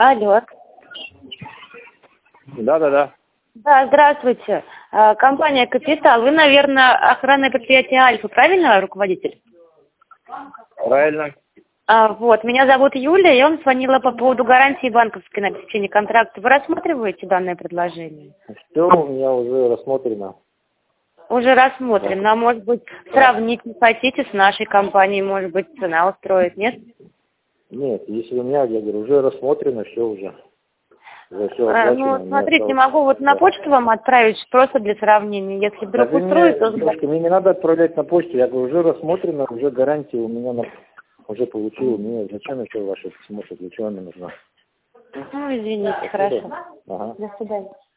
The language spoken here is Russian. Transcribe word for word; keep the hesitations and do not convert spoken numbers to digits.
Алло. Да, да, да. Да, здравствуйте. А, Компания «Капитал». Вы, наверное, охранное предприятие «Альфа», правильно, руководитель? Правильно. А, вот, меня зовут Юлия, я вам звонила по поводу гарантии банковской на обеспечение контракта. Вы рассматриваете данное предложение? Все у меня уже рассмотрено. Уже рассмотрим. Но, может быть, сравнить не хотите с нашей компанией, может быть, цена устроит, нет? Нет, если у меня, я говорю, уже рассмотрено, все уже. Уже все А, оплачено. ну, смотрите, осталось... могу вот на да. почту вам отправить просто для сравнения. Если вдруг Так вы устроит, мне, то... девушка, мне не надо отправлять на почту. Я говорю, уже рассмотрено, уже гарантия у меня на... уже получил. Мне зачем еще ваше письмо, что для чего мне нужно? Ну, извините, Спасибо. хорошо. Ага. До свидания.